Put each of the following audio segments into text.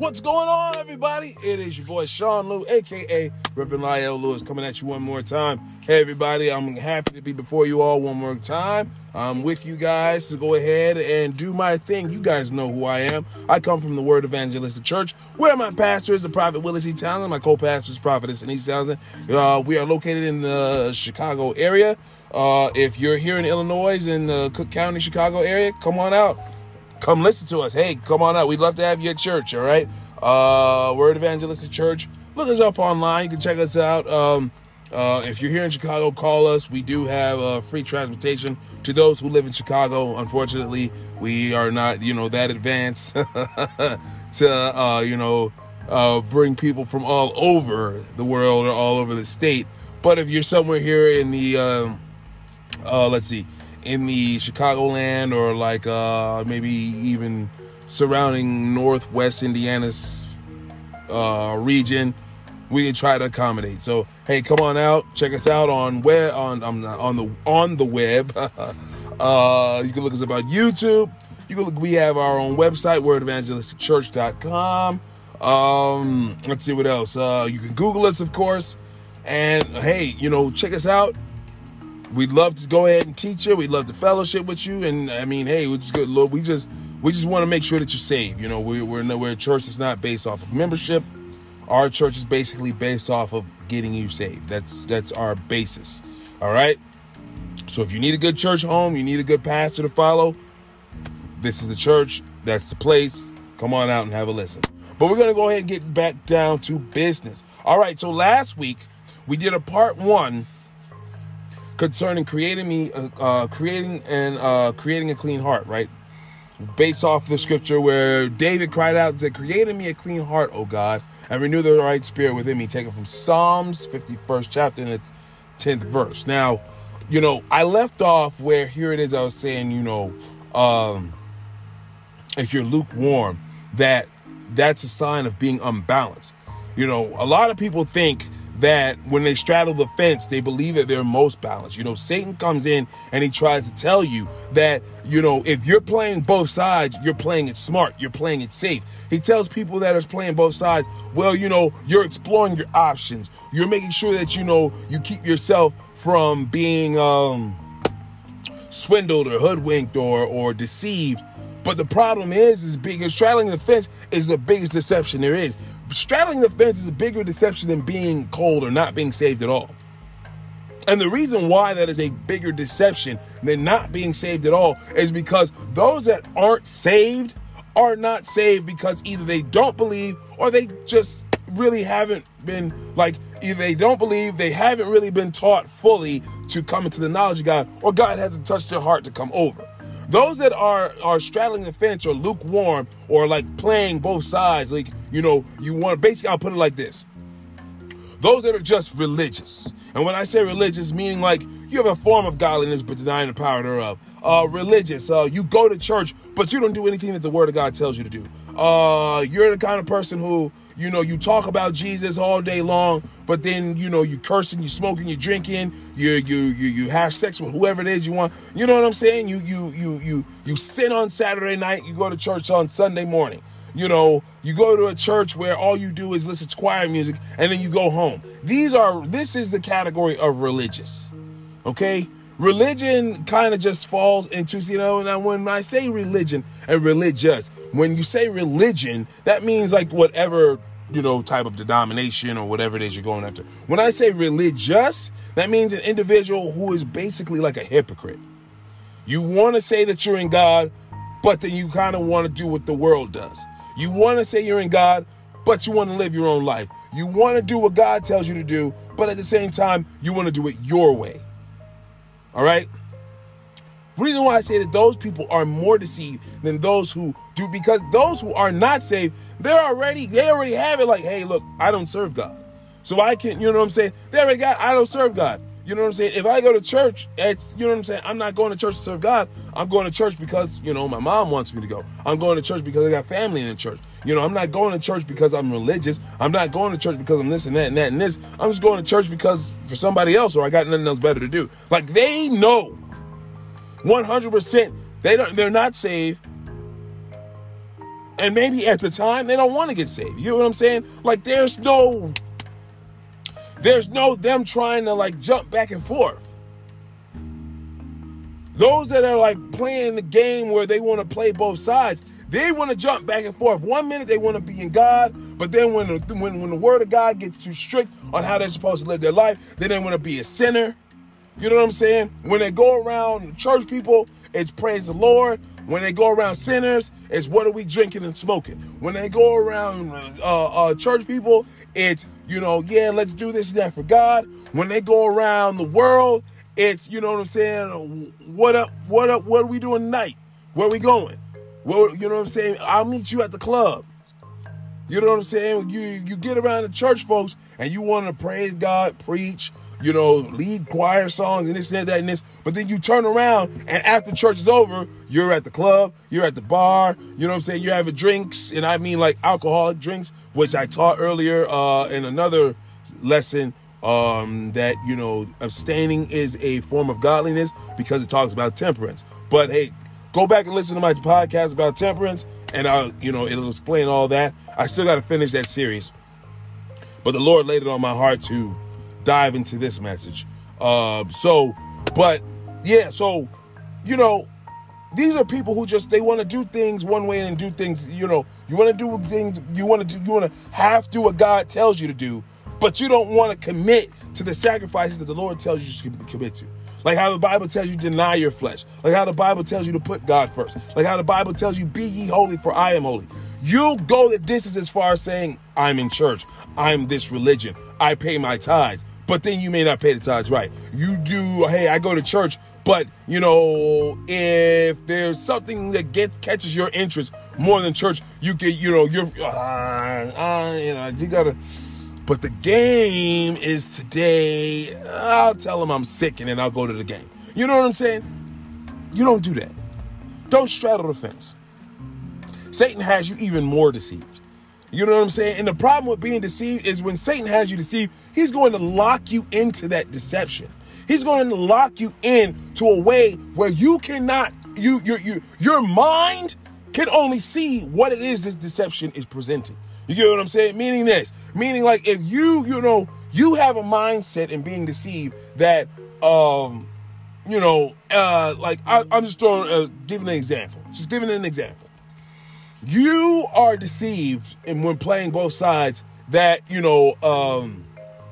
What's going on, everybody? It is your boy Sean Lou, a.k.a. Reverend Lyle Lewis, coming at you one more time. Hey, everybody, I'm happy to be before you all one more time. I'm with you guys to go ahead and do my thing. You guys know who I am. I come from the Word Evangelistic Church, where my pastor is the Prophet Willis E. Townsend. My co-pastor is Prophetess Denise Townsend. We are located in the Chicago area. If you're here in Illinois, in the Cook County, Chicago area, come on out. Come listen to us. Hey, come on out. We'd love to have you at church, all right? Word Evangelistic Church. Look us up online. You can check us out. If you're here in Chicago, call us. We do have free transportation to those who live in Chicago. Unfortunately, we are not, that advanced to, bring people from all over the world or all over the state. But if you're somewhere here in the, in the Chicagoland or like maybe even surrounding Northwest Indiana's region, we can try to accommodate. So hey, come on out, check us out on the web. You can look us up on YouTube. We have our own website, wordevangelisticchurch.com. Let's see what else. You can Google us, of course. And hey, check us out. We'd love to go ahead and teach you. We'd love to fellowship with you. And I mean, hey, we just want to make sure that you're saved. We're a church that's not based off of membership. Our church is basically based off of getting you saved. That's our basis. All right. So if you need a good church home, you need a good pastor to follow, this is the church. That's the place. Come on out and have a listen. But we're going to go ahead and get back down to business. All right. So last week we did a part 1 concerning creating a clean heart, right? Based off the scripture where David cried out to create in me a clean heart, O God, and renew the right spirit within me, taken from Psalms 51st chapter and the 10th verse. Now, I left off where here it is. I was saying, if you're lukewarm, that's a sign of being unbalanced. A lot of people think that when they straddle the fence, they believe that they're most balanced. Satan comes in and he tries to tell you that, if you're playing both sides, you're playing it smart. You're playing it safe. He tells people that are playing both sides, well, you're exploring your options. You're making sure that, you keep yourself from being swindled or hoodwinked or deceived. But the problem is because straddling the fence is the biggest deception there is. Straddling the fence is a bigger deception than being cold or not being saved at all. And the reason why that is a bigger deception than not being saved at all is because those that aren't saved are not saved because either they don't believe or they just really haven't been, either they don't believe, they haven't really been taught fully to come into the knowledge of God, or God hasn't touched their heart to come over. Those that are straddling the fence or lukewarm or playing both sides, you want, basically I'll put it like this. Those that are just religious. And when I say religious, meaning you have a form of godliness but denying the power thereof. Religious, you go to church, but you don't do anything that the Word of God tells you to do. You're the kind of person who, you talk about Jesus all day long, but then, you cursing, you smoking, you drinking, you have sex with whoever it is you want. You know what I'm saying? You sin on Saturday night, you go to church on Sunday morning. You go to a church where all you do is listen to choir music and then you go home. This is the category of religious. Okay? Religion kind of just falls into, now when I say religion and religious, when you say religion, that means whatever, type of denomination or whatever it is you're going after. When I say religious, that means an individual who is basically like a hypocrite. You want to say that you're in God, but then you kind of want to do what the world does. You want to say you're in God, but you want to live your own life. You want to do what God tells you to do, but at the same time, you want to do it your way. All right? The reason why I say that those people are more deceived than those who do, because those who are not saved, they already have it hey, look, I don't serve God. So I can, you know what I'm saying? They already got, I don't serve God. You know what I'm saying? If I go to church, it's, you know what I'm saying? I'm not going to church to serve God. I'm going to church because, my mom wants me to go. I'm going to church because I got family in the church. I'm not going to church because I'm religious. I'm not going to church because I'm this and that and that and this. I'm just going to church because for somebody else, or I got nothing else better to do. They know 100% they're not saved. And maybe at the time they don't want to get saved. You know what I'm saying? Like there's no them trying to like jump back and forth. Those that are like playing the game where they want to play both sides, they want to jump back and forth. 1 minute they want to be in God, but then when the word of God gets too strict on how they're supposed to live their life, then they want to be a sinner. You know what I'm saying? When they go around church people, it's praise the Lord. When they go around sinners, it's what are we drinking and smoking. When they go around church people, it's, let's do this and that for God. When they go around the world, it's, you know what I'm saying? What up? What are we doing tonight? Where are we going? Well, you know what I'm saying? I'll meet you at the club. You know what I'm saying? You get around the church folks and you want to praise God, preach, lead choir songs and this and that and this. But then you turn around and after church is over, you're at the club, you're at the bar, you know what I'm saying? You're having drinks, and I mean like alcoholic drinks, which I taught earlier in another lesson, that, abstaining is a form of godliness because it talks about temperance. But hey, go back and listen to my podcast about temperance, and it'll explain all that. I still got to finish that series, but the Lord laid it on my heart to dive into this message. These are people who they want to do things one way and do things, you want to do things, you want to have to do what God tells you to do, but you don't want to commit to the sacrifices that the Lord tells you to commit to. Like how the Bible tells you deny your flesh. Like how the Bible tells you to put God first. Like how the Bible tells you be ye holy for I am holy. You go the distance as far as saying I'm in church. I'm this religion. I pay my tithes. But then you may not pay the tithes right. You do, hey, I go to church. But, if there's something that catches your interest more than church, you get, you gotta. But the game is today, I'll tell them I'm sick and then I'll go to the game. You know what I'm saying? You don't do that. Don't straddle the fence. Satan has you even more deceived. You know what I'm saying? And the problem with being deceived is when Satan has you deceived, he's going to lock you into that deception. He's going to lock you into a way where you cannot, your mind can only see what it is this deception is presenting. You get what I'm saying? Meaning like if you have a mindset in being deceived that, I'm just giving an example. Just giving an example. You are deceived and when playing both sides that, and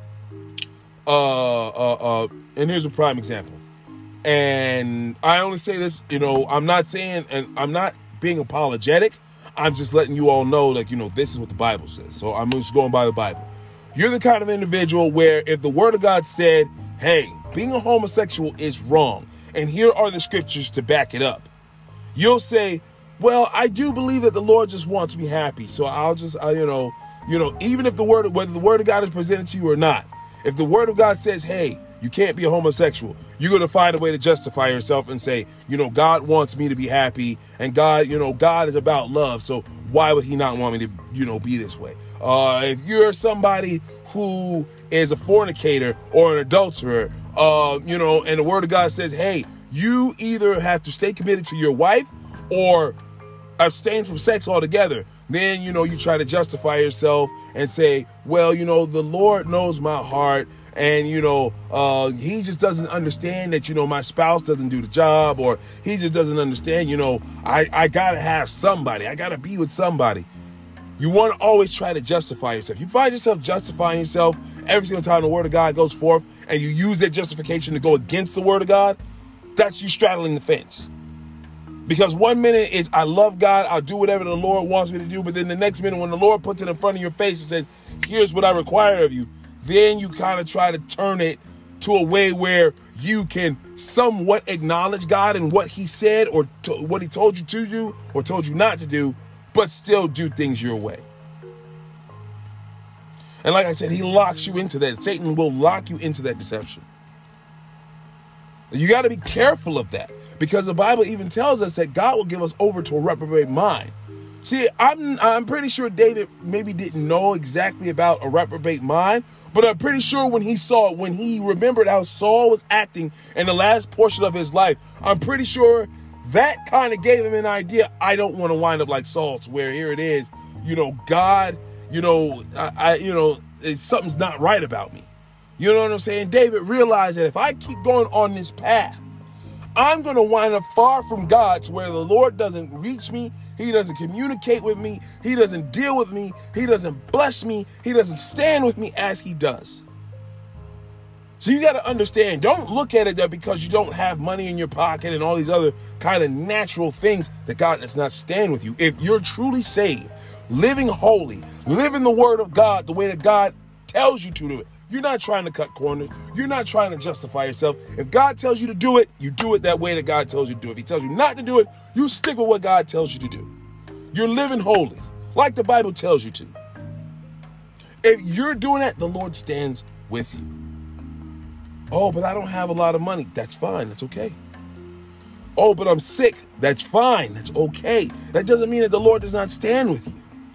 here's a prime example. And I only say this, I'm not saying, and I'm not being apologetic. I'm just letting you all know, this is what the Bible says. So I'm just going by the Bible. You're the kind of individual where if the word of God said, hey, being a homosexual is wrong, and here are the scriptures to back it up, you'll say, well, I do believe that the Lord just wants me happy. So I'll just, even if whether the word of God is presented to you or not, if the word of God says, hey, you can't be a homosexual, you're going to find a way to justify yourself and say, God wants me to be happy, and God is about love. So why would he not want me to, be this way? If you're somebody who is a fornicator or an adulterer, and the word of God says, hey, you either have to stay committed to your wife or abstain from sex altogether, then, you try to justify yourself and say, well, the Lord knows my heart. And, he just doesn't understand that, my spouse doesn't do the job, or he just doesn't understand, I got to have somebody. I got to be with somebody. You want to always try to justify yourself. You find yourself justifying yourself every single time the word of God goes forth and you use that justification to go against the word of God. That's you straddling the fence. Because 1 minute is, I love God, I'll do whatever the Lord wants me to do. But then the next minute when the Lord puts it in front of your face and says, here's what I require of you, then you kind of try to turn it to a way where you can somewhat acknowledge God and what he said or what he told you to do or told you not to do, but still do things your way. And like I said, he locks you into that. Satan will lock you into that deception. You got to be careful of that, because the Bible even tells us that God will give us over to a reprobate mind. See, I'm pretty sure David maybe didn't know exactly about a reprobate mind, but I'm pretty sure when he remembered how Saul was acting in the last portion of his life, I'm pretty sure that kind of gave him an idea. I don't want to wind up like Saul, where here it is, God, something's not right about me. You know what I'm saying? David realized that if I keep going on this path, I'm going to wind up far from God, to where the Lord doesn't reach me. He doesn't communicate with me. He doesn't deal with me. He doesn't bless me. He doesn't stand with me as he does. So you got to understand, don't look at it that because you don't have money in your pocket and all these other kind of natural things that God does not stand with you. If you're truly saved, living holy, living the word of God the way that God tells you to do it, you're not trying to cut corners. You're not trying to justify yourself. If God tells you to do it, you do it that way that God tells you to do it. If he tells you not to do it, you stick with what God tells you to do. You're living holy, like the Bible tells you to. If you're doing that, the Lord stands with you. Oh, but I don't have a lot of money. That's fine. That's okay. Oh, but I'm sick. That's fine. That's okay. That doesn't mean that the Lord does not stand with you.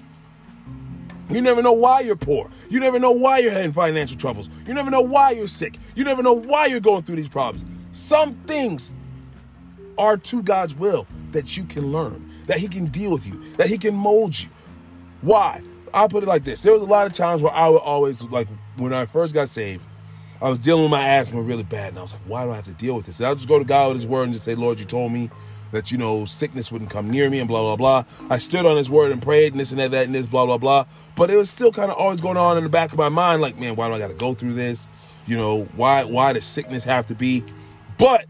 You never know why you're poor. You never know why you're having financial troubles. You never know why you're sick. You never know why you're going through these problems. Some things are to God's will that you can learn, that he can deal with you, that he can mold you. Why? I'll put it like this. There was a lot of times where I would always, like when I first got saved, I was dealing with my asthma really bad. And I was like, why do I have to deal with this? And I'll just go to God with his word and just say, Lord, you told me that, sickness wouldn't come near me and blah, blah, blah. I stood on his word and prayed and this and that and this, blah, blah, blah. But it was still kind of always going on in the back of my mind. Like, man, why do I got to go through this? Why does sickness have to be? But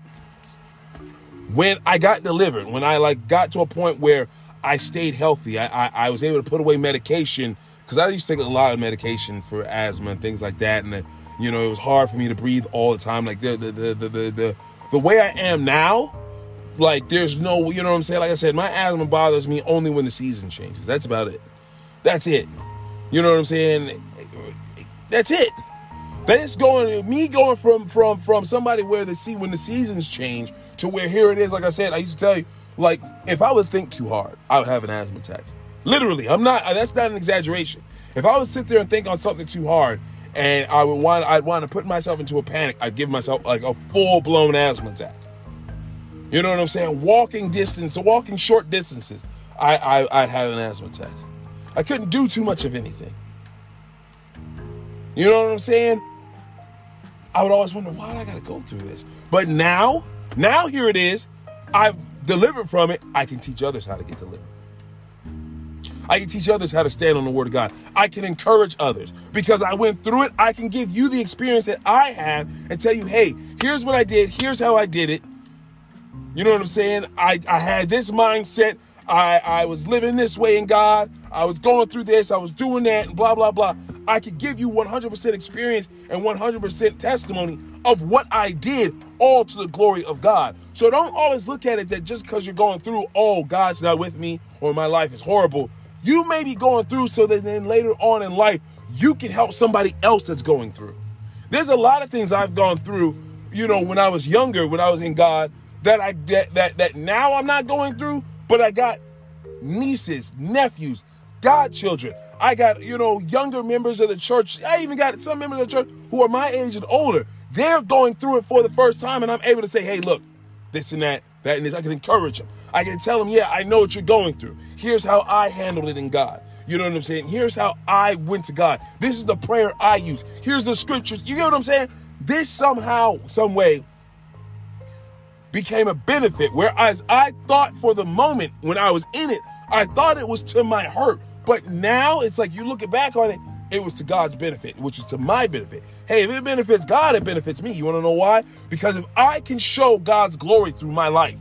when I got delivered, when I got to a point where I stayed healthy, I was able to put away medication, because I used to take a lot of medication for asthma and things like that. And it was hard for me to breathe all the time. Like the way I am now, like there's no, you know what I'm saying? Like I said, my asthma bothers me only when the season changes. That's about it. That's it. You know what I'm saying? That's it. That is going from somebody where when the seasons change to where here it is. Like I said, I used to tell you, like, if I would think too hard, I would have an asthma attack. Literally, that's not an exaggeration. If I would sit there and think on something too hard and I'd want to put myself into a panic, I'd give myself like a full-blown asthma attack. You know what I'm saying? Walking short distances, I'd have an asthma attack. I couldn't do too much of anything. You know what I'm saying? I would always wonder, why do I got to go through this? But now here it is. I've delivered from it. I can teach others how to get delivered. I can teach others how to stand on the word of God. I can encourage others because I went through it. I can give you the experience that I have and tell you, hey, here's what I did. Here's how I did it. You know what I'm saying? I had this mindset. I was living this way in God. I was going through this. I was doing that and blah, blah, blah. I could give you 100% experience and 100% testimony of what I did, all to the glory of God. So don't always look at it that just because you're going through, oh, God's not with me or my life is horrible. You may be going through so that then later on in life, you can help somebody else that's going through. There's a lot of things I've gone through, when I was younger, when I was in God, that now I'm not going through, but I got nieces, nephews, godchildren. I got, younger members of the church. I even got some members of the church who are my age and older. They're going through it for the first time, and I'm able to say, hey, look, this and that and this. I can encourage them. I can tell them, yeah, I know what you're going through. Here's how I handled it in God. You know what I'm saying? Here's how I went to God. This is the prayer I use. Here's the scriptures. You get what I'm saying? This somehow, some way, became a benefit. Whereas I thought for the moment when I was in it, I thought it was to my hurt. But now it's like you looking back on it, it was to God's benefit, which is to my benefit. Hey, if it benefits God, it benefits me. You want to know why? Because if I can show God's glory through my life,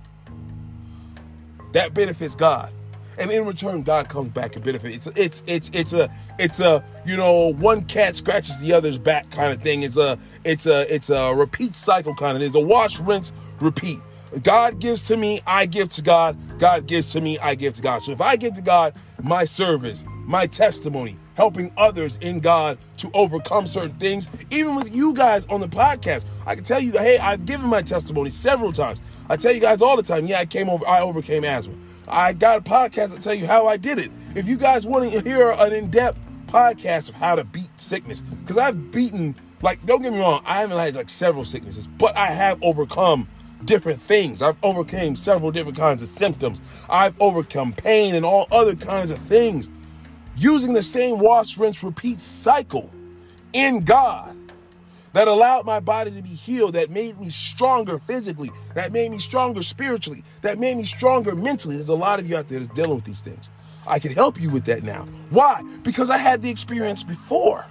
that benefits God. And in return, God comes back and benefits. It's a one cat scratches the other's back kind of thing. It's a repeat cycle kind of thing. It's a wash, rinse, repeat. God gives to me, I give to God. God gives to me, I give to God. So if I give to God my service, my testimony, helping others in God to overcome certain things, even with you guys on the podcast, I can tell you, hey, I've given my testimony several times. I tell you guys all the time, yeah, I overcame asthma. I got a podcast to tell you how I did it. If you guys want to hear an in-depth podcast of how to beat sickness, because I've beaten, don't get me wrong, I haven't had several sicknesses, but I have overcome different things. I've overcame several different kinds of symptoms. I've overcome pain and all other kinds of things using the same wash, rinse, repeat cycle in God that allowed my body to be healed, that made me stronger physically, that made me stronger spiritually, that made me stronger mentally. There's a lot of you out there that's dealing with these things. I can help you with that now. Why? Because I had the experience before.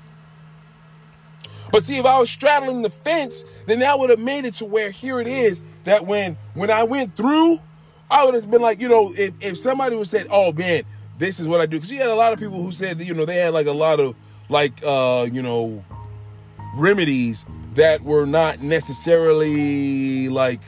But see, if I was straddling the fence, then that would have made it to where here it is that when I went through, I would have been like, if somebody would have said, oh man, this is what I do. Because you had a lot of people who said, they had like a lot of remedies that were not necessarily like,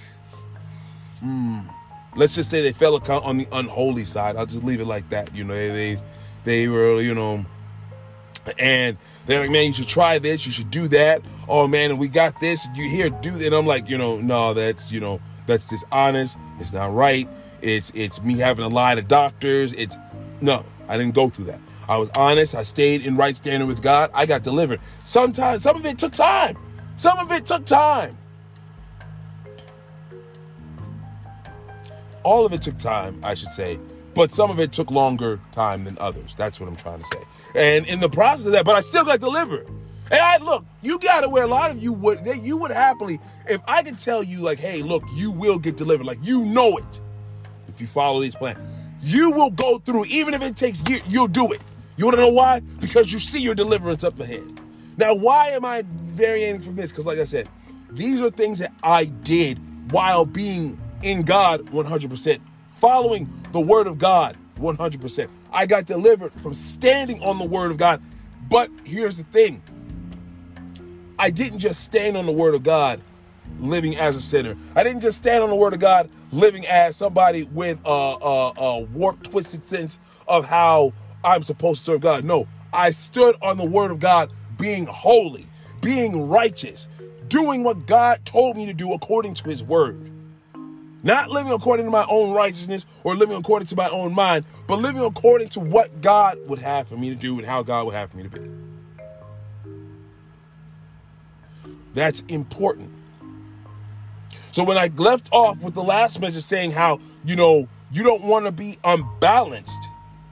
let's just say they fell on the unholy side. I'll just leave it like that. They were, and they're like, man, you should try this. You should do that. Oh man, and we got this. You here, do that. And I'm like, no, that's dishonest. It's not right. It's me having to lie to doctors. No, I didn't go through that. I was honest. I stayed in right standing with God. I got delivered. Sometimes, some of it took time. All of it took time, I should say. But some of it took longer time than others. That's what I'm trying to say. And in the process of that, but I still got delivered. And look, you got to where a lot of you would happily, if I could tell you like, hey, look, you will get delivered. Like, it. If you follow these plans, you will go through, even if it takes years, you'll do it. You want to know why? Because you see your deliverance up ahead. Now, why am I varying from this? Because like I said, these are things that I did while being in God 100%, following the word of God 100%. I got delivered from standing on the word of God. But here's the thing. I didn't just stand on the word of God living as a sinner. I didn't just stand on the word of God living as somebody with a warped, twisted sense of how I'm supposed to serve God. No, I stood on the word of God being holy, being righteous, doing what God told me to do according to his word. Not living according to my own righteousness or living according to my own mind, but living according to what God would have for me to do and how God would have for me to be. That's important. So when I left off with the last message saying how, you don't want to be unbalanced,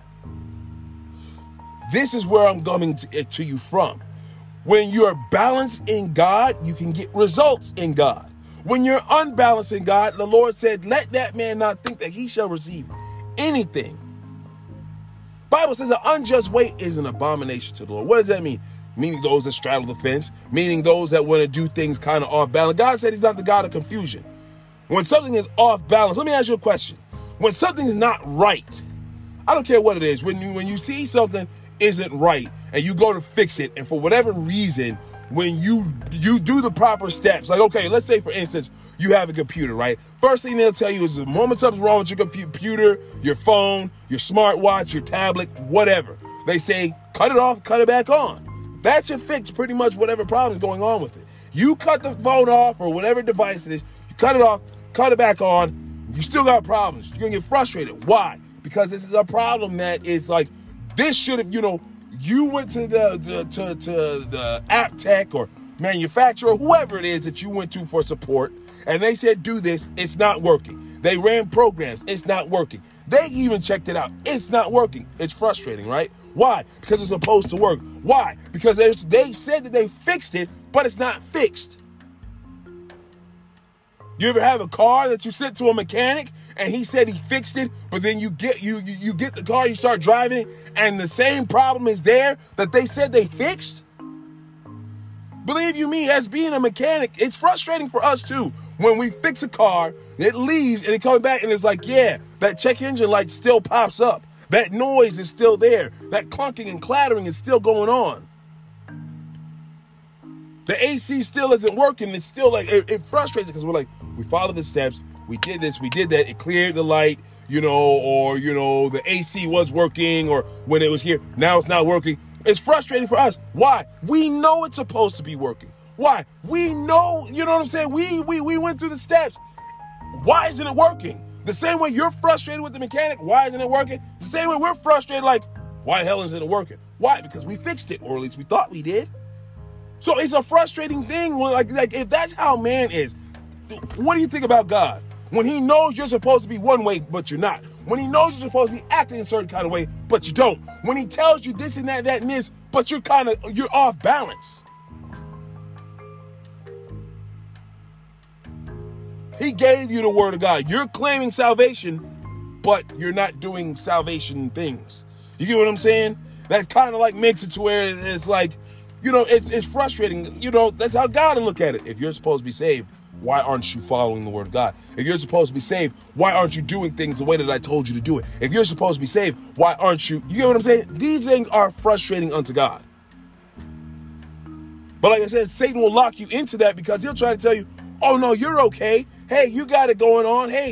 this is where I'm coming to you from. When you're balanced in God, you can get results in God. When you're unbalanced in God, the Lord said, let that man not think that he shall receive anything. Bible says an unjust weight is an abomination to the Lord. What does that mean? Meaning those that straddle the fence, meaning those that want to do things kind of off balance. God said he's not the God of confusion. When something is off balance, let me ask you a question. When something is not right, I don't care what it is. When you see something isn't right and you go to fix it, and for whatever reason, when you do the proper steps, like, okay, let's say, for instance, you have a computer, right? First thing they'll tell you is the moment something's wrong with your computer, your phone, your smartwatch, your tablet, whatever, they say, cut it off, cut it back on. That should fix pretty much whatever problem is going on with it. You cut the phone off or whatever device it is, you cut it off, cut it back on, you still got problems. You're going to get frustrated. Why? Because this is a problem that is like, this should have, you went to the app tech or manufacturer, whoever it is that you went to for support, and they said, do this, it's not working. They ran programs, it's not working. They even checked it out, it's not working. It's frustrating, right? Why? Because it's supposed to work. Why? Because they said that they fixed it, but it's not fixed. You ever have a car that you sent to a mechanic and he said he fixed it, but then you get the car, you start driving it, and the same problem is there that they said they fixed? Believe you me, as being a mechanic, it's frustrating for us too. When we fix a car, it leaves and it comes back and it's like, yeah, that check engine light still pops up. That noise is still there. That clunking and clattering is still going on. The AC still isn't working. It's still like, it frustrates us because we're like, we followed the steps. We did this, we did that. It cleared the light, or the AC was working, or when it was here, now it's not working. It's frustrating for us. Why? We know it's supposed to be working. Why? We know, you know what I'm saying? We went through the steps. Why isn't it working? The same way you're frustrated with the mechanic, why isn't it working? The same way we're frustrated, like, why the hell isn't it working? Why? Because we fixed it, or at least we thought we did. So it's a frustrating thing. Like if that's how man is, what do you think about God? When he knows you're supposed to be one way, but you're not. When he knows you're supposed to be acting a certain kind of way, but you don't. When he tells you this and that, that and this, but you're off balance. He gave you the word of God. You're claiming salvation, but you're not doing salvation things. You get what I'm saying? That kind of like makes it to where it's like, it's frustrating. That's how God will look at it. If you're supposed to be saved, why aren't you following the word of God? If you're supposed to be saved, why aren't you doing things the way that I told you to do it? If you're supposed to be saved, why aren't you? You get what I'm saying? These things are frustrating unto God. But like I said, Satan will lock you into that because he'll try to tell you, oh, no, you're okay. Hey, you got it going on. Hey,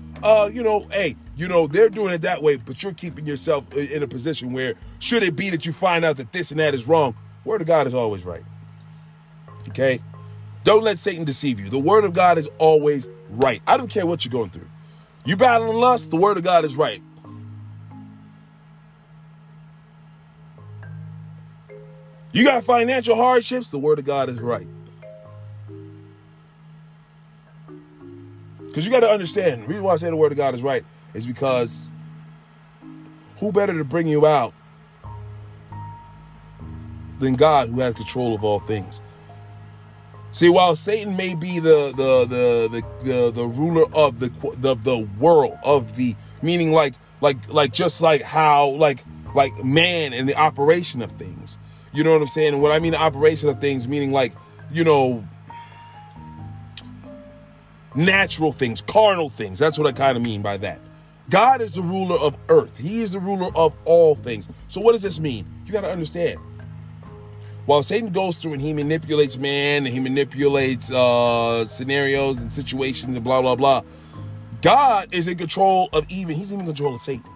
they're doing it that way, but you're keeping yourself in a position where should it be that you find out that this and that is wrong, word of God is always right. Okay? Don't let Satan deceive you. The word of God is always right. I don't care what you're going through. You battling lust, the word of God is right. You got financial hardships, the word of God is right. Because you got to understand, the reason why I say the word of God is right is because who better to bring you out than God, who has control of all things? See, while Satan may be the ruler of the world, meaning like just like how like man and the operation of things. You know what I'm saying? And what I mean the operation of things, meaning like, natural things, carnal things. That's what I kind of mean by that. God is the ruler of earth. He is the ruler of all things. So what does this mean? You got to understand. While Satan goes through and he manipulates man and he manipulates scenarios and situations and blah, blah, blah, God is in control of he's in control of Satan.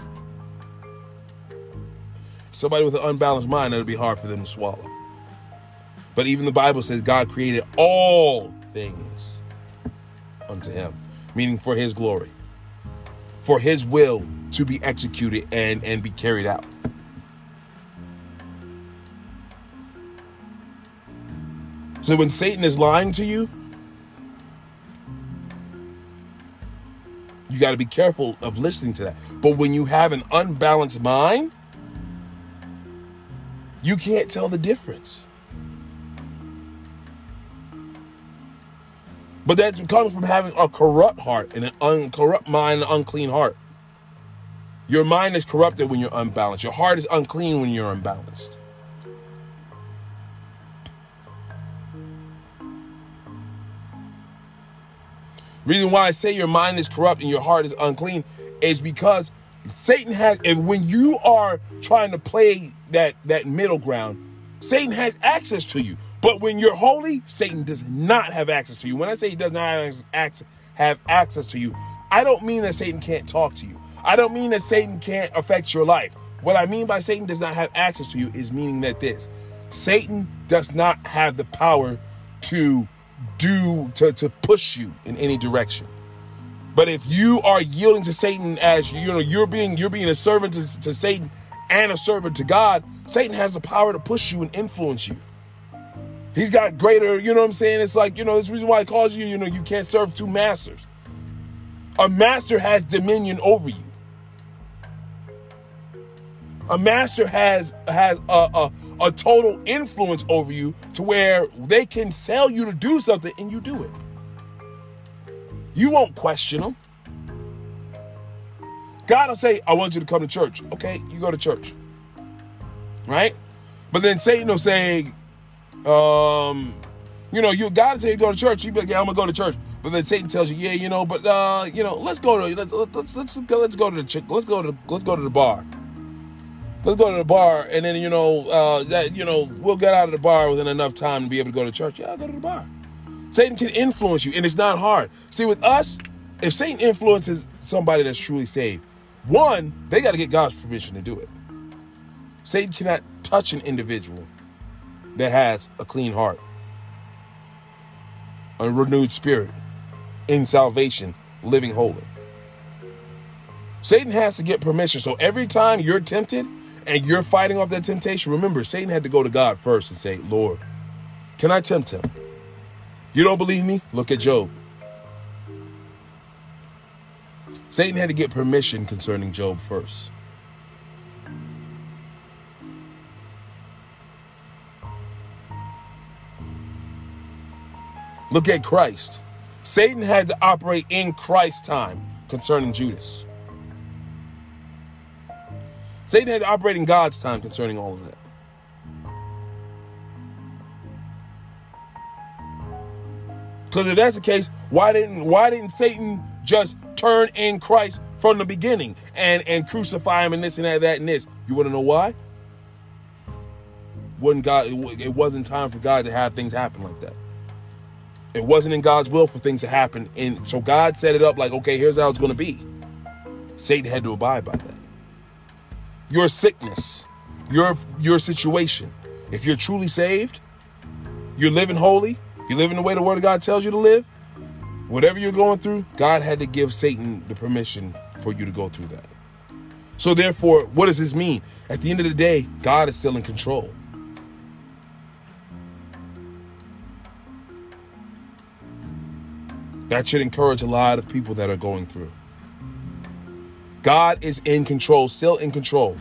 Somebody with an unbalanced mind, that'll be hard for them to swallow. But even the Bible says God created all things unto him, meaning for his glory, for his will to be executed and be carried out. So when Satan is lying to you, you got to be careful of listening to that. But when you have an unbalanced mind, you can't tell the difference. But that's coming from having a corrupt heart and an uncorrupt mind, an unclean heart. Your mind is corrupted when you're unbalanced. Your heart is unclean when you're unbalanced. Reason why I say your mind is corrupt and your heart is unclean is because Satan has, and when you are trying to play that middle ground, Satan has access to you. But when you're holy, Satan does not have access to you. When I say he does not have access to you, I don't mean that Satan can't talk to you. I don't mean that Satan can't affect your life. What I mean by Satan does not have access to you is meaning that Satan does not have the power to push you in any direction. But if you are yielding to Satan as you're being a servant to Satan and a servant to God, Satan has the power to push you and influence you. He's got greater, you know what I'm saying? It's like, this reason why he calls you, you can't serve two masters. A master has dominion over you. A master has a total influence over you to where they can tell you to do something and you do it. You won't question them. God will say, I want you to come to church. Okay, you go to church. Right? But then Satan will say, you God will say you go to church. You be like, yeah, I'm gonna go to church. But then Satan tells you, yeah, let's go to the bar. Let's go to the bar, and then we'll get out of the bar within enough time to be able to go to church. Yeah, I'll go to the bar. Satan can influence you, and it's not hard. See, with us, if Satan influences somebody that's truly saved, one, they got to get God's permission to do it. Satan cannot touch an individual that has a clean heart, a renewed spirit, in salvation, living holy. Satan has to get permission. So every time you're tempted and you're fighting off that temptation, remember, Satan had to go to God first and say, Lord, can I tempt him? You don't believe me? Look at Job. Satan had to get permission concerning Job first. Look at Christ. Satan had to operate in Christ's time concerning Judas. Satan had to operate in God's time concerning all of that. Because if that's the case, why didn't Satan just turn in Christ from the beginning and crucify him and this and that and this? You want to know why? It wasn't time for God to have things happen like that. It wasn't in God's will for things to happen. And so God set it up like, okay, here's how it's going to be. Satan had to abide by that. Your sickness, your situation, if you're truly saved, you're living holy, you're living the way the Word of God tells you to live, whatever you're going through, God had to give Satan the permission for you to go through that. So therefore, what does this mean? At the end of the day, God is still in control. That should encourage a lot of people that are going through. God is in control, still in control.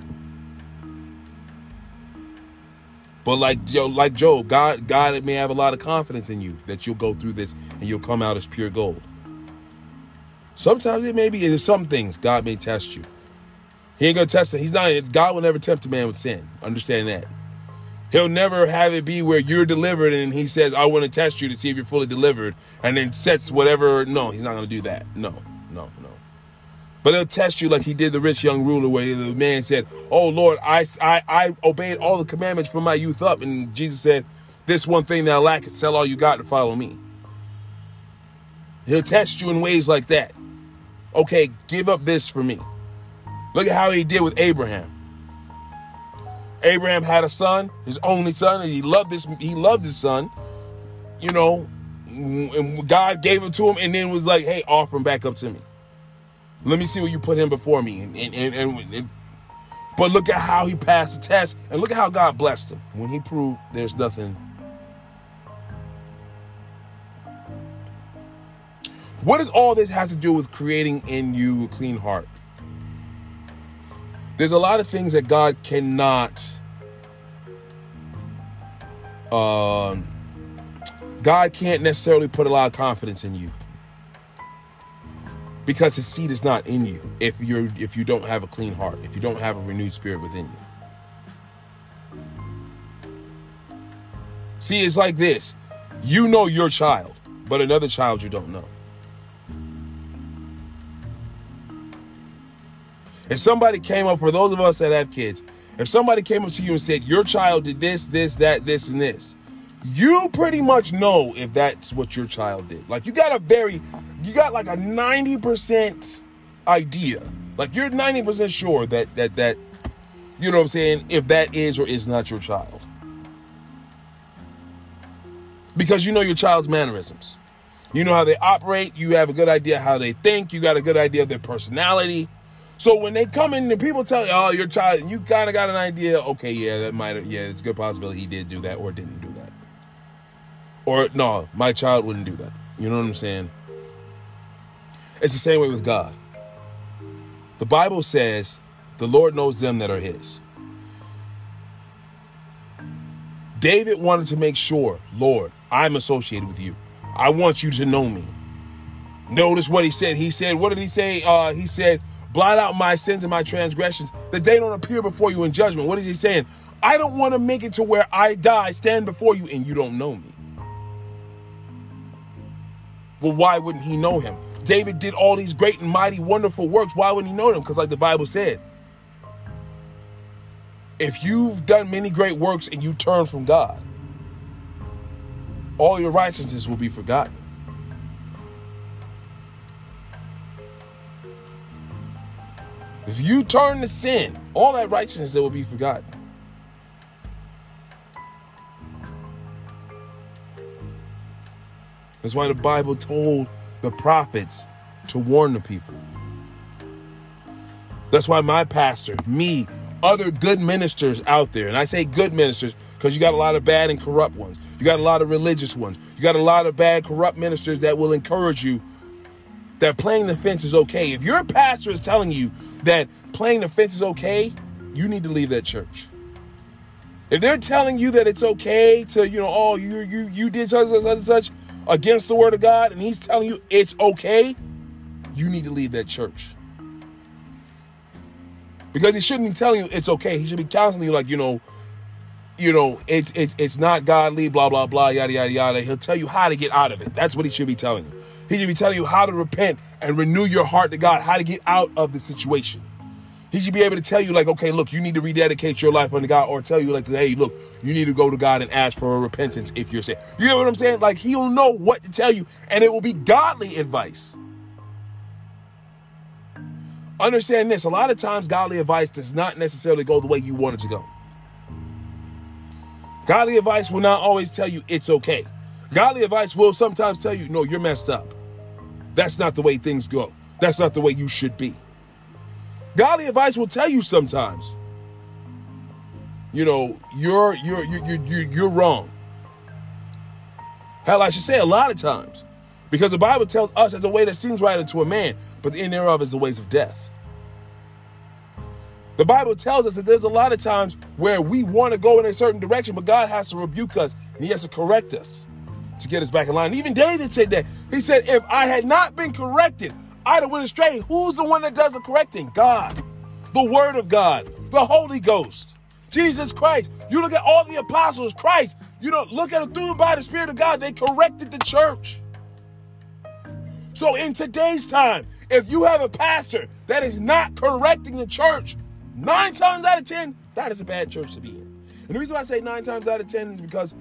But like Job, God may have a lot of confidence in you that you'll go through this and you'll come out as pure gold. Sometimes there's some things God may test you. He ain't gonna test it. God will never tempt a man with sin. Understand that. He'll never have it be where you're delivered and he says, I want to test you to see if you're fully delivered, and then sets whatever. No, he's not going to do that. No. But he'll test you like he did the rich young ruler, where the man said, oh, Lord, I obeyed all the commandments from my youth up. And Jesus said, this one thing that I lack, sell all you got to follow me. He'll test you in ways like that. Okay, give up this for me. Look at how he did with Abraham. Abraham had a son, his only son, and he loved his son, and God gave him to him and then was like, hey, offer him back up to me. Let me see what you put him before me. But look at how he passed the test, and look at how God blessed him when he proved there's nothing. What does all this have to do with creating in you a clean heart? There's a lot of things that God cannot, God can't necessarily put a lot of confidence in you, because his seed is not in you if you don't have a clean heart, if you don't have a renewed spirit within you. See, it's like this. You know your child, but another child you don't know. If somebody came up, for those of us that have kids, if somebody came up to you and said, your child did this, this, that, this, and this, you pretty much know if that's what your child did. Like, you got like a 90% idea. Like, you're 90% sure that, you know what I'm saying, if that is or is not your child. Because you know your child's mannerisms. You know how they operate. You have a good idea how they think. You got a good idea of their personality. So when they come in and people tell you, oh, your child, you kind of got an idea, okay, yeah, it's a good possibility he did do that or didn't do that. Or, no, my child wouldn't do that. You know what I'm saying? It's the same way with God. The Bible says the Lord knows them that are his. David wanted to make sure, Lord, I'm associated with you. I want you to know me. Notice what he said. He said, what did he say? He said, blot out my sins and my transgressions, that they don't appear before you in judgment. What is he saying? I don't want to make it to where I die, stand before you, and you don't know me. Well, why wouldn't he know him? David did all these great and mighty, wonderful works. Why wouldn't he know them? Because like the Bible said, if you've done many great works and you turn from God, all your righteousness will be forgotten. If you turn to sin, all that righteousness, that will be forgotten. That's why the Bible told the prophets to warn the people. That's why my pastor, me, other good ministers out there, and I say good ministers because you got a lot of bad and corrupt ones. You got a lot of religious ones. You got a lot of bad, corrupt ministers that will encourage you that playing the fence is okay. If your pastor is telling you that playing the fence is okay, you need to leave that church. If they're telling you that it's okay to, you did such and such against the word of God, and he's telling you it's okay, you need to leave that church. Because he shouldn't be telling you it's okay. He should be counseling you like, it's not godly, blah, blah, blah, yada, yada, yada. He'll tell you how to get out of it. That's what he should be telling you. He should be telling you how to repent and renew your heart to God, how to get out of the situation. He should be able to tell you like, okay, look, you need to rededicate your life unto God, or tell you like, hey, look, you need to go to God and ask for a repentance if you're saved. You know what I'm saying? Like, he'll know what to tell you, and it will be godly advice. Understand this, a lot of times godly advice does not necessarily go the way you want it to go. Godly advice will not always tell you it's okay. Godly advice will sometimes tell you, no, you're messed up. That's not the way things go. That's not the way you should be. Godly advice will tell you sometimes, you're wrong. Hell, I should say a lot of times, because the Bible tells us as a way that seems right unto a man, but the end thereof is the ways of death. The Bible tells us that there's a lot of times where we want to go in a certain direction, but God has to rebuke us and he has to correct us to get us back in line. And even David said that. He said, if I had not been corrected, I'd have went astray. Who's the one that does the correcting? God, the word of God, the Holy Ghost, Jesus Christ. You look at all the apostles, Christ, look at them through and by the Spirit of God. They corrected the church. So in today's time, if you have a pastor that is not correcting the church, 9 times out of 10, that is a bad church to be in. And the reason why I say 9 times out of 10 is because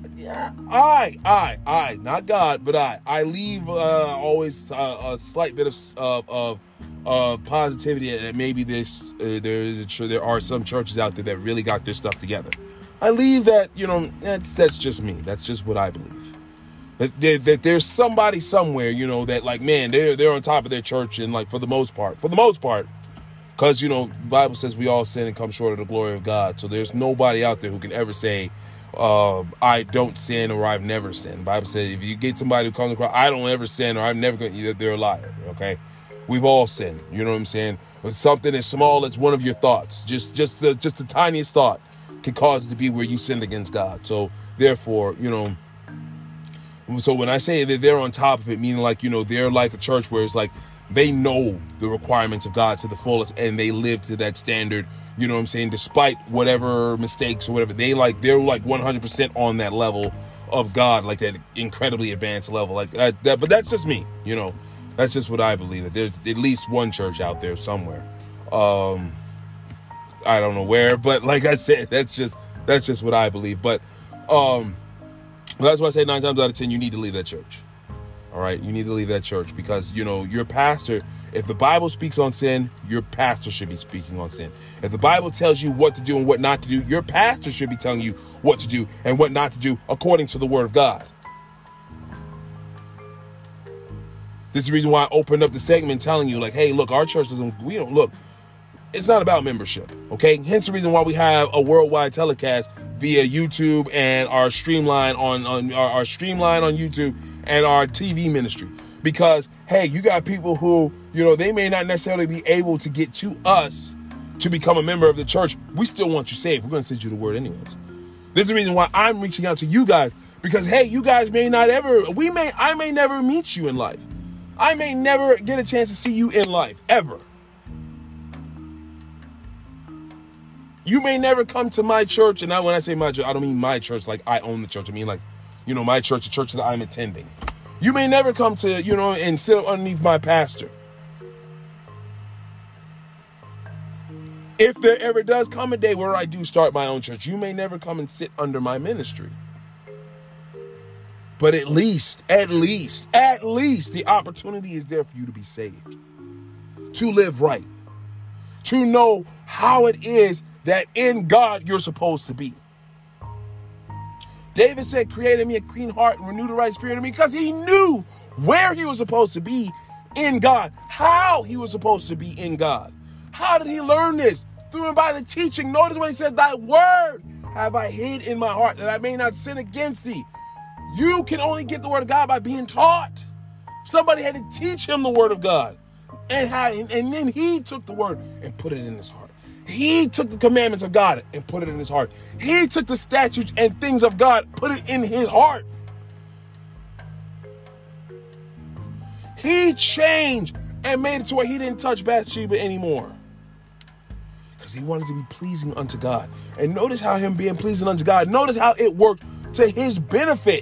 I, not God, but I leave always a slight bit of positivity that maybe there are some churches out there that really got their stuff together. I leave that, that's just me. That's just what I believe. That there's somebody somewhere, that like, man, they're on top of their church, and like for the most part, because, the Bible says we all sin and come short of the glory of God. So there's nobody out there who can ever say, I don't sin or I've never sinned. The Bible says if you get somebody who comes across, I don't ever sin or I've never going, they're a liar. Okay. We've all sinned. You know what I'm saying? When something as small as one of your thoughts, just the tiniest thought can cause it to be where you sinned against God. So therefore, so when I say that they're on top of it, meaning like, they're like a church where it's like, they know the requirements of God to the fullest and they live to that standard, you know what I'm saying? Despite whatever mistakes or whatever, they're like 100% on that level of God, like that incredibly advanced level like that. But that's just me, that's just what I believe, that there's at least one church out there somewhere. I don't know where, but like I said, that's just what I believe. But, that's why I say 9 times out of 10, you need to leave that church. All right, you need to leave that church because, your pastor, if the Bible speaks on sin, your pastor should be speaking on sin. If the Bible tells you what to do and what not to do, your pastor should be telling you what to do and what not to do according to the word of God. This is the reason why I opened up the segment telling you like, hey, look, our church it's not about membership. Okay. Hence the reason why we have a worldwide telecast via YouTube and our Streamline on YouTube and our TV ministry, because, hey, you got people who, they may not necessarily be able to get to us to become a member of the church. We still want you saved. We're going to send you the word anyways. This is the reason why I'm reaching out to you guys, because, hey, you guys I may never meet you in life. I may never get a chance to see you in life, ever. You may never come to my church, and when I say my church, I don't mean my church like I own the church. I mean like, my church, the church that I'm attending. You may never come to, and sit underneath my pastor. If there ever does come a day where I do start my own church, you may never come and sit under my ministry. But at least, the opportunity is there for you to be saved, to live right, to know how it is that in God you're supposed to be. David said, create in me a clean heart and renew the right spirit in me, because he knew where he was supposed to be in God, how he was supposed to be in God. How did he learn this? Through and by the teaching. Notice when he said, thy word have I hid in my heart that I may not sin against thee. You can only get the word of God by being taught. Somebody had to teach him the word of God. And then he took the word and put it in his heart. He took the commandments of God and put it in his heart. He took the statutes and things of God, put it in his heart. He changed and made it to where he didn't touch Bathsheba anymore. Because he wanted to be pleasing unto God. And notice how him being pleasing unto God, notice how it worked to his benefit.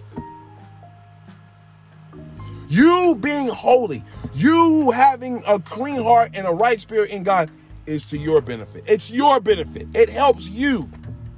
You being holy, you having a clean heart and a right spirit in God is to your benefit. It's your benefit. It helps you.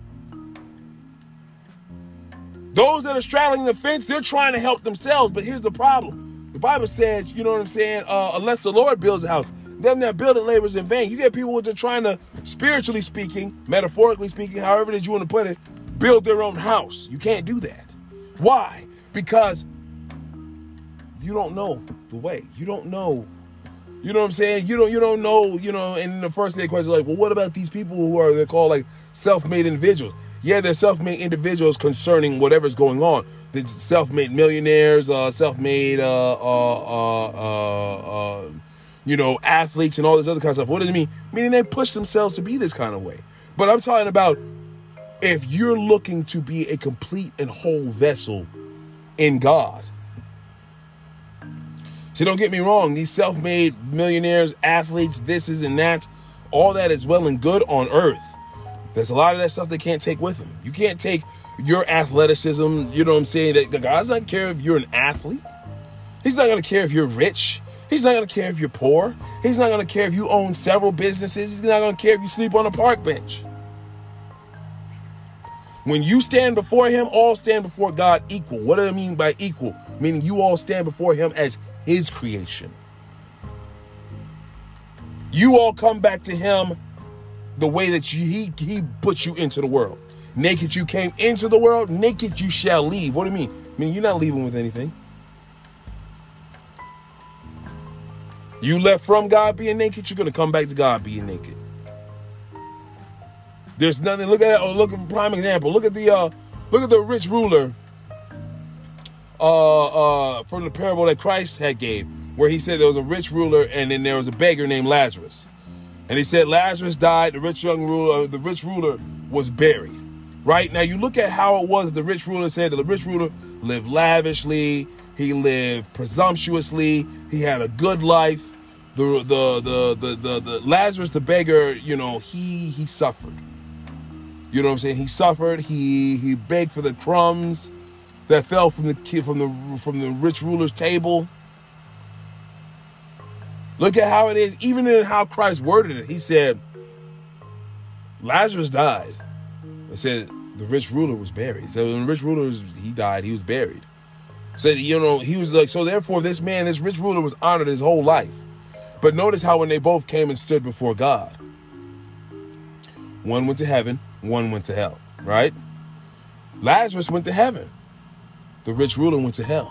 Those that are straddling the fence, they're trying to help themselves. But here's the problem. The Bible says, you know what I'm saying? Unless the Lord builds a house, them that build it labors in vain. You get people who are trying to, spiritually speaking, metaphorically speaking, however that you want to put it, build their own house. You can't do that. Why? Because you don't know the way. You don't know. You know what I'm saying? You don't know, and the first day question is like, well, what about these people who they're called like self-made individuals? Yeah, they're self-made individuals concerning whatever's going on. They're self-made millionaires, self-made, athletes and all this other kind of stuff. What does it mean? Meaning they push themselves to be this kind of way. But I'm talking about if you're looking to be a complete and whole vessel in God. So don't get me wrong, these self-made millionaires, athletes, this is and that, all that is well and good on earth. There's a lot of that stuff they can't take with them. You can't take your athleticism, you know what I'm saying? That God's not going to care if you're an athlete. He's not going to care if you're rich. He's not going to care if you're poor. He's not going to care if you own several businesses. He's not going to care if you sleep on a park bench. When you stand before him, all stand before God equal. What do I mean by equal? Meaning you all stand before him as his creation. You all come back to him the way that he put you into the world. Naked you came into the world, naked you shall leave. What do you mean? I mean, you're not leaving with anything. You left from God being naked, you're going to come back to God being naked. There's nothing. Look at that. Oh, look at a prime example. Look at the rich ruler from the parable that Christ had gave, where he said there was a rich ruler and then there was a beggar named Lazarus. And he said Lazarus died, the rich ruler was buried. Right? Now you look at how it was. The rich ruler said that the rich ruler lived lavishly, he lived presumptuously, he had a good life. The Lazarus, the beggar, he suffered. You know what I'm saying? He suffered. He begged for the crumbs that fell from the rich ruler's table. Look at how it is. Even in how Christ worded it, he said, Lazarus died. It said the rich ruler was buried. So when the rich ruler he died, he was buried. Said, he was like, so therefore this rich ruler was honored his whole life. But notice how when they both came and stood before God, one went to heaven, one went to hell, right? Lazarus went to heaven. The rich ruler went to hell.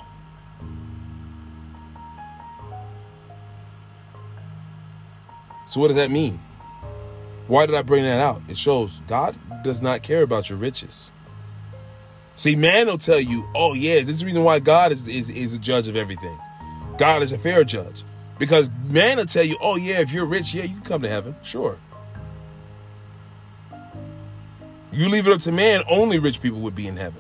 So what does that mean? Why did I bring that out? It shows God does not care about your riches. See, man will tell you, oh yeah, this is the reason why God is a judge of everything. God is a fair judge. Because man will tell you, oh yeah, if you're rich, yeah, you can come to heaven. Sure. You leave it up to man, only rich people would be in heaven.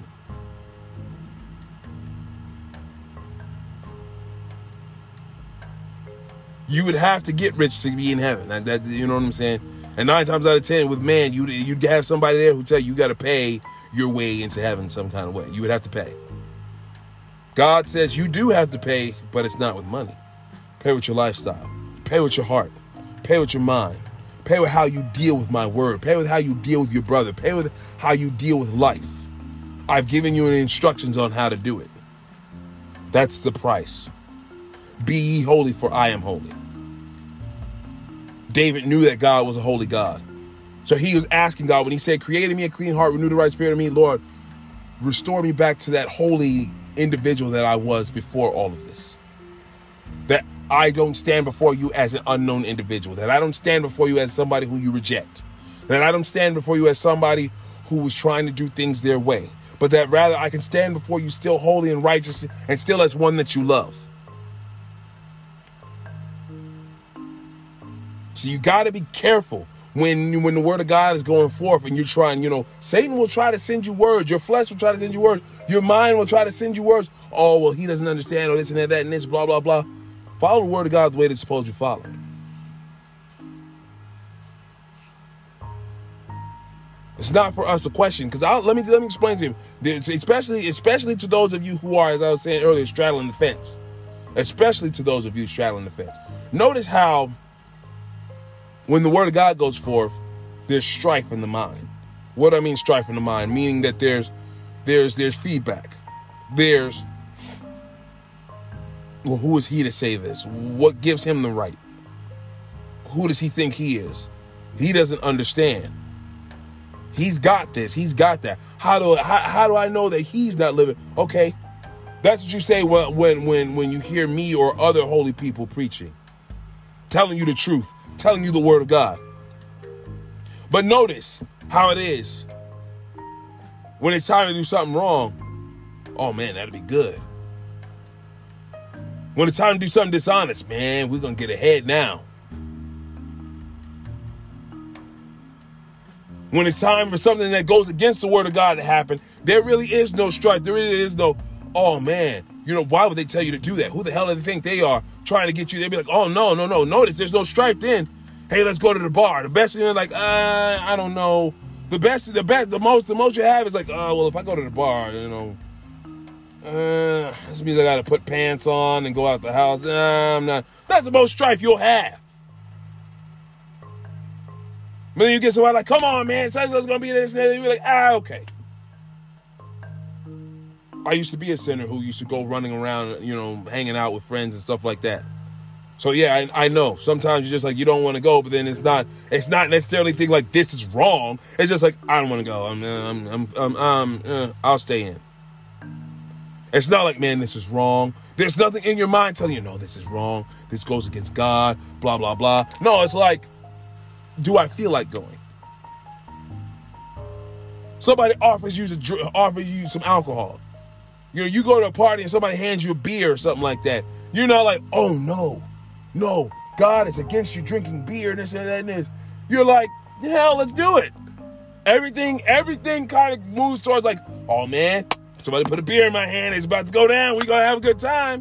You would have to get rich to be in heaven. That, you know what I'm saying? And 9 times out of 10 with man, you'd have somebody there who tell you got to pay your way into heaven some kind of way. You would have to pay. God says you do have to pay, but it's not with money. Pay with your lifestyle. Pay with your heart. Pay with your mind. Pay with how you deal with my word. Pay with how you deal with your brother. Pay with how you deal with life. I've given you the instructions on how to do it. That's the price. Be ye holy, for I am holy. David knew that God was a holy God. So he was asking God when he said, create in me a clean heart, renew the right spirit in me. Lord, restore me back to that holy individual that I was before all of this. That I don't stand before you as an unknown individual. That I don't stand before you as somebody who you reject. That I don't stand before you as somebody who was trying to do things their way. But that rather I can stand before you still holy and righteous and still as one that you love. So you got to be careful when the word of God is going forth and you're trying, Satan will try to send you words. Your flesh will try to send you words. Your mind will try to send you words. Oh, well, he doesn't understand, or this and that and this, blah, blah, blah. Follow the word of God the way it's supposed to be followed. It's not for us to question, because let me explain to you, especially to those of you who are, as I was saying earlier, straddling the fence. Especially to those of you straddling the fence. Notice how when the word of God goes forth, there's strife in the mind. What do I mean strife in the mind? Meaning that there's feedback. There's, well, who is he to say this? What gives him the right? Who does he think he is? He doesn't understand. He's got this. He's got that. How do I know that he's not living? Okay, that's what you say when you hear me or other holy people preaching, telling you the truth, telling you the word of God. But notice how it is when it's time to do something wrong. Oh man, that'd be good. When it's time to do something dishonest, man, we're gonna get ahead now. When it's time for something that goes against the word of God to happen, there really is no strife. There really is no, oh man, why would they tell you to do that? Who the hell do they think they are trying to get you? They'd be like, oh no. Notice there's no strife then. Hey, let's go to the bar. The best thing, like, I don't know. The most you have is like, well, if I go to the bar, this means I got to put pants on and go out the house. I'm not. That's the most strife you'll have. But then you get somebody like, come on, man, so-and-so's going to be this and that. And you're like, okay. I used to be a sinner who used to go running around, hanging out with friends and stuff like that. So, yeah, I know. Sometimes you're just like, you don't want to go, but then it's not necessarily thinking like this is wrong. It's just like, I don't want to go. I'll stay in. It's not like, man, this is wrong. There's nothing in your mind telling you, no, this is wrong. This goes against God, blah, blah, blah. No, it's like, do I feel like going? Somebody offers you some alcohol. You go to a party and somebody hands you a beer or something like that. You're not like, oh no, God is against you drinking beer, this and that and this. You're like, hell, let's do it. Everything kind of moves towards like, oh man, somebody put a beer in my hand. It's about to go down. We're going to have a good time.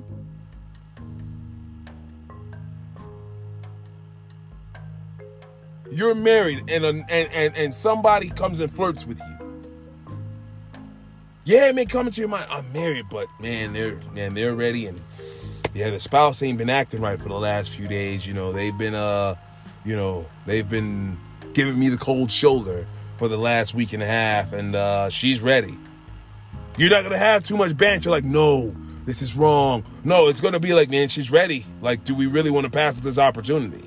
You're married and somebody comes and flirts with you. Yeah, it may come into your mind, I'm married, but man, they're ready, and yeah, the spouse ain't been acting right for the last few days. They've been giving me the cold shoulder for the last week and a half, and she's ready. You're not gonna have too much banter like, no, this is wrong. No, it's gonna be like, man, she's ready. Like, do we really want to pass up this opportunity?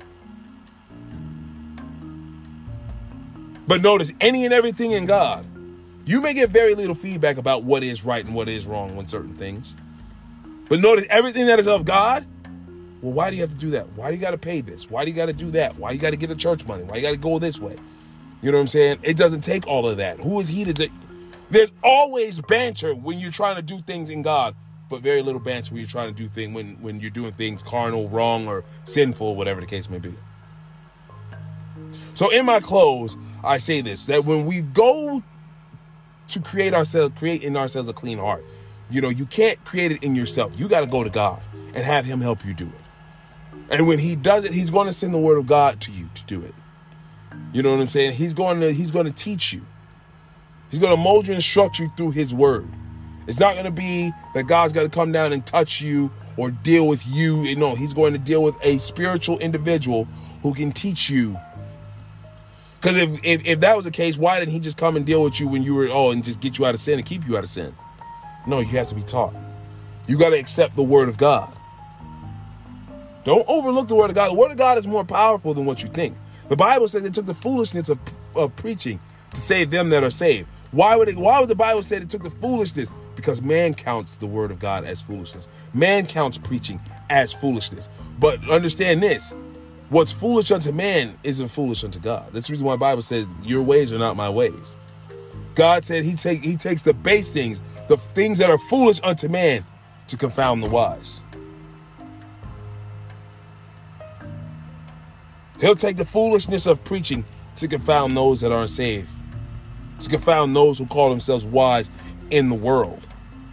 But notice, any and everything in God, you may get very little feedback about what is right and what is wrong on certain things. But notice, everything that is of God, well, why do you have to do that? Why do you got to pay this? Why do you got to do that? Why do you got to get the church money? Why do you got to go this way? You know what I'm saying? It doesn't take all of that. Who is he to do? There's always banter when you're trying to do things in God, but very little banter when you're trying to do things when you're doing things carnal, wrong, or sinful, whatever the case may be. So in my close, I say this, that when we go to create in ourselves a clean heart, you can't create it in yourself. You got to go to God and have him help you do it. And when he does it, he's going to send the word of God to you to do it. You know what I'm saying? He's going to teach you. He's going to mold you and instruct you through his word. It's not going to be that God's got to come down and touch you or deal with you. No, he's going to deal with a spiritual individual who can teach you. Because if that was the case, why didn't he just come and deal with you when you were, and just get you out of sin and keep you out of sin? No, you have to be taught. You got to accept the word of God. Don't overlook the word of God. The word of God is more powerful than what you think. The Bible says it took the foolishness of preaching to save them that are saved. Why would the Bible say it took the foolishness? Because man counts the word of God as foolishness. Man counts preaching as foolishness. But understand this. What's foolish unto man isn't foolish unto God. That's the reason why the Bible says, your ways are not my ways. God said he takes the base things, the things that are foolish unto man, to confound the wise. He'll take the foolishness of preaching to confound those that aren't saved, to confound those who call themselves wise in the world.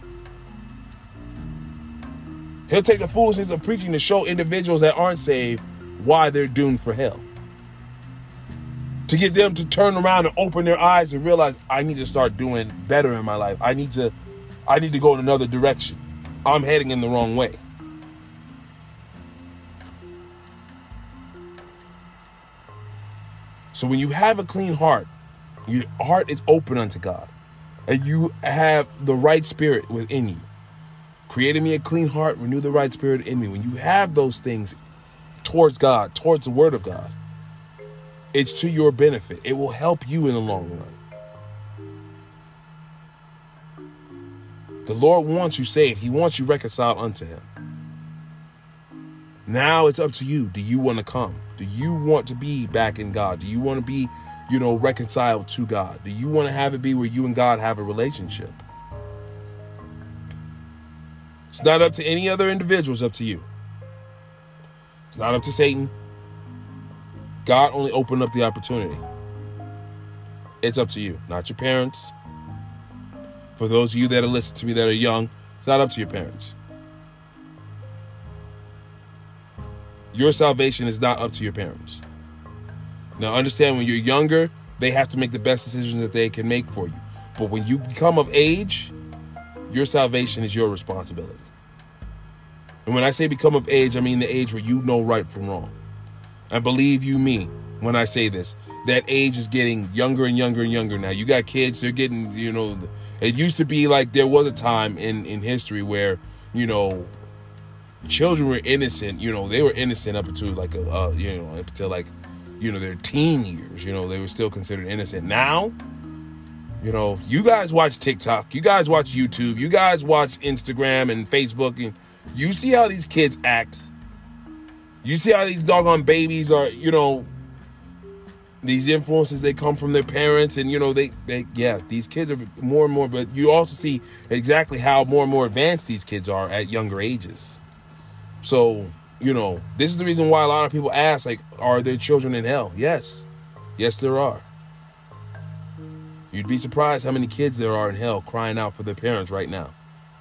He'll take the foolishness of preaching to show individuals that aren't saved why they're doomed for hell. To get them to turn around and open their eyes and realize, I need to start doing better in my life. I need to go in another direction. I'm heading in the wrong way. So when you have a clean heart, your heart is open unto God, and you have the right spirit within you. Created me a clean heart, renew the right spirit in me. When you have those things towards God, towards the word of God, it's to your benefit. It will help you in the long run. The Lord wants you saved. He wants you reconciled unto him. Now it's up to you. Do you want to come? Do you want to be back in God? Do you want to be, reconciled to God? Do you want to have it be where you and God have a relationship? It's not up to any other individual. It's up to you. It's not up to Satan. God only opened up the opportunity. It's up to you, not your parents. For those of you that are listening to me that are young, it's not up to your parents. Your salvation is not up to your parents. Now understand, when you're younger, they have to make the best decisions that they can make for you. But when you become of age, your salvation is your responsibility. And when I say become of age, I mean the age where you know right from wrong. And believe you me when I say this, that age is getting younger and younger and younger now. You got kids, they're getting, it used to be like there was a time in history where, children were innocent. They were innocent up until their teen years. They were still considered innocent. Now, you guys watch TikTok, you guys watch YouTube, you guys watch Instagram and Facebook, and you see how these kids act. You see how these doggone babies are, these influences, they come from their parents, and, these kids are more and more, but you also see exactly how more and more advanced these kids are at younger ages. So, this is the reason why a lot of people ask, are there children in hell? Yes. Yes, there are. You'd be surprised how many kids there are in hell crying out for their parents right now.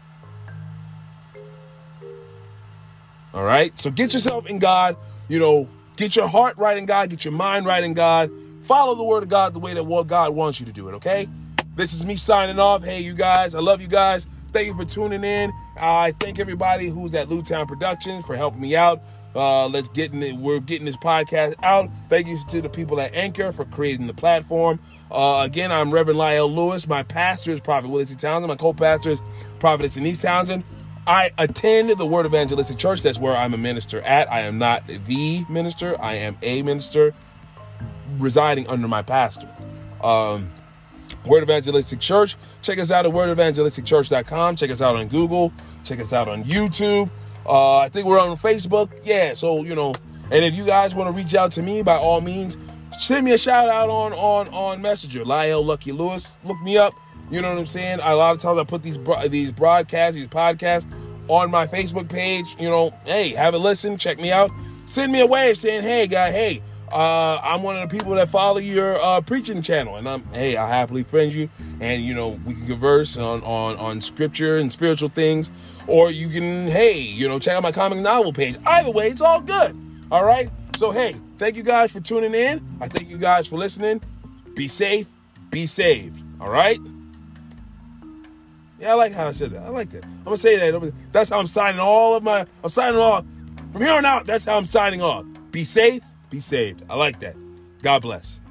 All right? So get yourself in God, get your heart right in God, get your mind right in God. Follow the word of God the way that God wants you to do it, okay? This is me signing off. Hey, you guys, I love you guys. Thank you for tuning in. I thank everybody who's at Lewtown Productions for helping me out. We're getting this podcast out. Thank you to the people at Anchor for creating the platform. Again, I'm Reverend Lyle Lewis. My pastor is Prophet Willis E. Townsend. My co-pastor is Prophetess Denise Townsend. I attend the Word Evangelistic Church. That's where I'm a minister at. I am not the minister. I am a minister residing under my pastor. Word Evangelistic Church. Check us out at wordevangelisticchurch.com. Check us out on Google. Check us out on YouTube. I think we're on Facebook. Yeah, so, and if you guys want to reach out to me, by all means, send me a shout out on Messenger. Lyle Lucky Lewis. Look me up. You know what I'm saying? A lot of times I put these broadcasts, these podcasts on my Facebook page. Hey, have a listen. Check me out. Send me a wave saying, hey, guy, hey, I'm one of the people that follow your preaching channel. And I happily friend you. And, we can converse on scripture and spiritual things. Or you can, check out my comic novel page. Either way, it's all good. All right? So, hey, thank you guys for tuning in. I thank you guys for listening. Be safe. Be saved. All right? Yeah, I like how I said that. I like that. I'm going to say that. That's how I'm signing I'm signing off. From here on out, that's how I'm signing off. Be safe, be saved. I like that. God bless.